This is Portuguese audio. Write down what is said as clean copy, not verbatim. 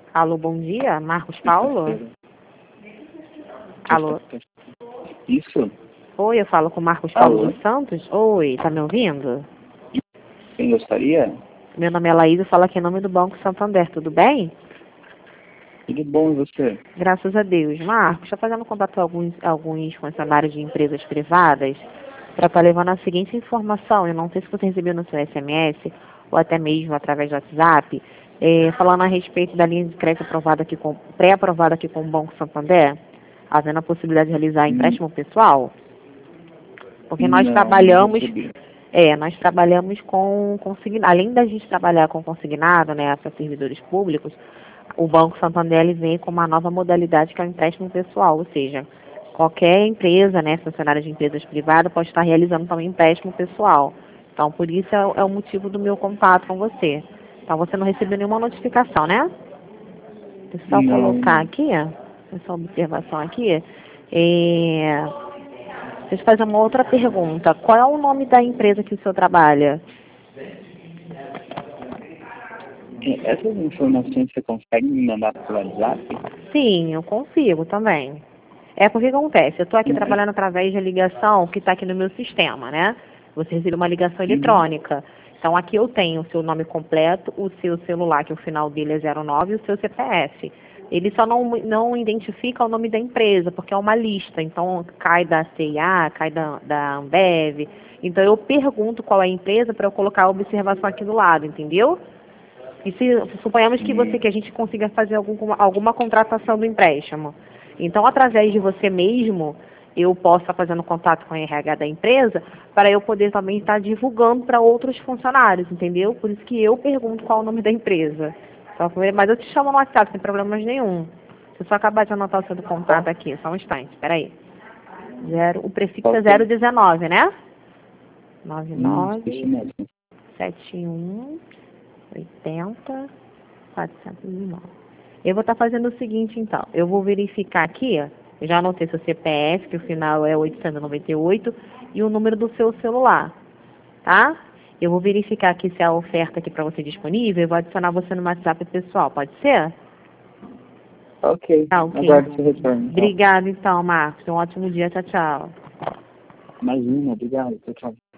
Alô, bom dia, Marcos Paulo? Alô? Isso? Oi, eu falo com o Marcos Paulo Alô? dos Santos? Oi, tá me ouvindo? Quem gostaria? Meu nome é Laís, eu falo aqui em nome do Banco Santander, tudo bem? Tudo bom, e você? Graças a Deus. Marcos, estou fazendo contato com alguns funcionários de empresas privadas para estar levando a seguinte informação. Eu não sei se você recebeu no seu SMS ou até mesmo através do WhatsApp, falando a respeito da linha de crédito pré-aprovada aqui com o Banco Santander, havendo a possibilidade de realizar empréstimo pessoal. Porque nós Não trabalhamos, recebi. nós trabalhamos com consignado, além da gente trabalhar com consignado, né, para servidores públicos, o Banco Santander ele vem com uma nova modalidade que é o empréstimo pessoal, ou seja, qualquer empresa, né, funcionário de empresas privadas pode estar realizando também empréstimo pessoal. Então, por isso é o motivo do meu contato com você. Então, você não recebeu nenhuma notificação, né? Deixa eu só colocar Não. aqui, essa observação aqui. Deixa eu fazer uma outra pergunta. Qual é o nome da empresa que o senhor trabalha? Essas informações você consegue me mandar pelo WhatsApp? Sim, eu consigo também. É porque acontece, eu estou aqui trabalhando através da ligação que está aqui no meu sistema, né? Você recebe uma ligação eletrônica. Então aqui eu tenho o seu nome completo, o seu celular, que o final dele é 09, e o seu CPF. Ele só não identifica o nome da empresa, porque é uma lista. Então cai da CIA, cai da Ambev. Então eu pergunto qual é a empresa para eu colocar a observação aqui do lado, entendeu? E se suponhamos que a gente consiga fazer alguma contratação do empréstimo. Então, através de você mesmo, eu posso estar fazendo contato com a RH da empresa para eu poder também estar divulgando para outros funcionários, entendeu? Por isso que eu pergunto qual é o nome da empresa. Mas eu te chamo no WhatsApp, sem problemas nenhum. Deixa eu só acabar de anotar o seu contato aqui, só um instante, peraí. O prefixo é 019, né? Isso 99 mesmo. 71 80 409. Eu vou estar fazendo o seguinte, então. Eu vou verificar aqui, ó, eu já anotei seu CPF, que o final é 898, e o número do seu celular, tá? Eu vou verificar aqui se há oferta aqui para você disponível e vou adicionar você no WhatsApp pessoal, pode ser? Ok. Tá, ok. Aguardo seu retorno, então. Obrigada, então, Marcos. Um ótimo dia. Tchau, tchau. Mais uma, obrigado. Tchau, tchau.